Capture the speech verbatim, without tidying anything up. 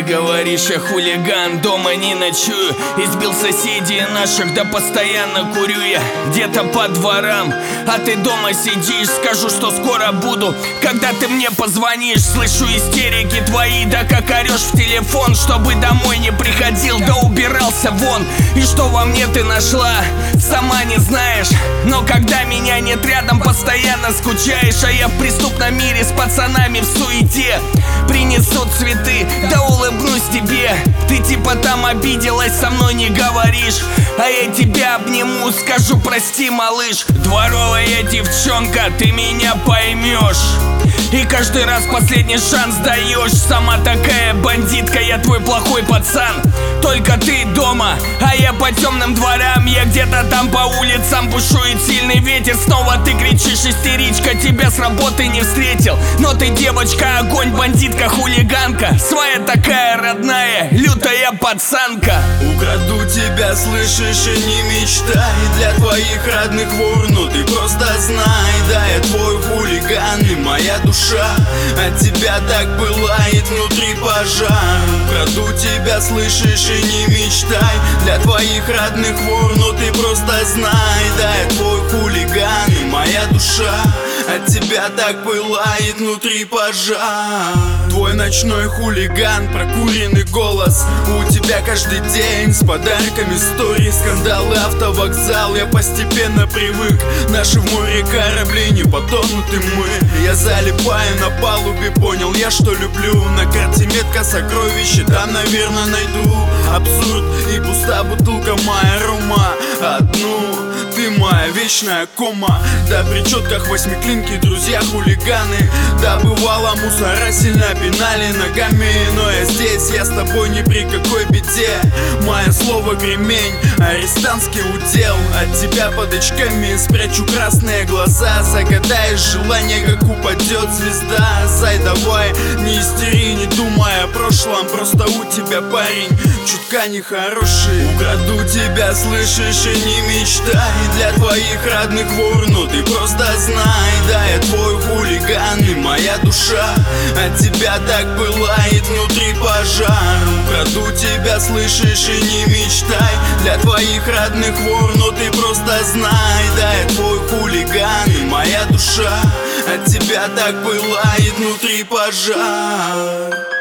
говоришь, я хулиган, дома не ночую. Избил соседей наших, да постоянно курю я где-то по дворам, а ты дома сидишь. Скажу, что скоро буду, когда ты мне позвонишь. Слышу истерики твои, да как орешь в телефон. Чтобы домой не приходил, да убирался вон. И что во мне ты нашла, сама не знаешь. Но когда меня нет рядом, постоянно скучаешь. А я в преступном мире с пацанами в суете. Принесут цветы, да улыбнусь тебе. Ты типа там обиделась, со мной не говоришь. А я тебя обниму, скажу прости, малыш. Дворовая девчонка, ты меня поймешь. И каждый раз последний шанс даешь. Сама такая бандитка, я твой плохой пацан. Только ты дома, а я по темным дворам. Я где-то там по улицам, бушует сильный ветер. Снова ты кричишь, истеричка, тебя с работы не встретил. Но ты девочка, огонь, бандитка, хулиганка. Своя такая родная, лютая пацанка. Украду тебя, слышишь, и не мечтай. Для твоих родных вор, ну ты просто знай. Да, я твой хулиган и моя душа. От тебя так пылает внутри пожар. Украду тебя, слышишь, и не мечтай. Для твоих родных вор, ну ты просто знай. Да, я твой хулиган и моя душа. От тебя так пылает внутри пожар. Твой ночной хулиган, прокуренный голос. У тебя каждый день с подарками истории, скандалы, автовокзал. Я постепенно привык, наши в море корабли не потонут и мы. Я залипаю на палубе, понял я, что люблю. На карте метка сокровища, там, наверное, найду. Абсурд и пуста бутылка моя рума. Одну ты моя вечная кома. Да при четках восьмиклинки, друзья хулиганы. Да бывало мусора сильно пинали ногами. Но я здесь, я с тобой ни при какой беде. Мое слово кремень, арестантский удел. От тебя под очками спрячу красные глаза. Загадаешь желание, как упадет звезда. Зай, давай, не истери, не думай о прошлом. Просто у тебя парень чутка нехороший. Украду тебя, слышишь, и не мечтай. Для твоих родных вор, ну ты просто знай. Да, я твой хулиган и моя душа. От тебя так пылает внутри пожар. Украду тебя, слышишь, и не мечтай. Для твоих родных вор, ну ты просто знай. Да, я твой хулиган и моя душа. От тебя так пылает внутри пожар.